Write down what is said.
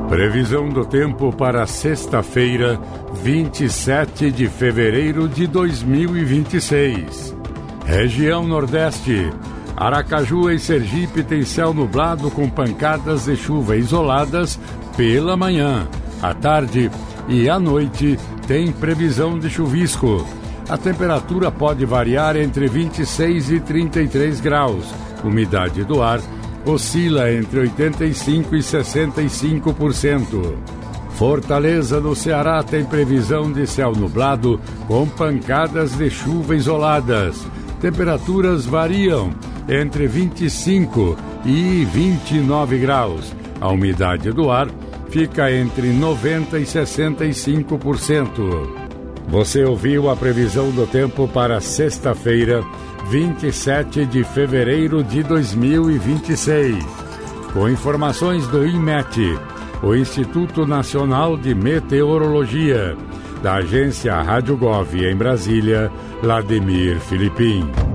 Previsão do tempo para sexta-feira, 27 de fevereiro de 2026. Região Nordeste. Aracaju e Sergipe tem céu nublado com pancadas de chuva isoladas pela manhã. À tarde e à noite tem previsão de chuvisco. A temperatura pode variar entre 26 e 33 graus. Umidade do ar oscila entre 85% e 65%. Fortaleza, no Ceará, tem previsão de céu nublado com pancadas de chuva isoladas. Temperaturas variam entre 25 e 29 graus. A umidade do ar fica entre 90% e 65%. Você ouviu a previsão do tempo para sexta-feira, 27 de fevereiro de 2026. Com informações do INMET, o Instituto Nacional de Meteorologia, da agência Rádio Gov em Brasília, Vladimir Filipim.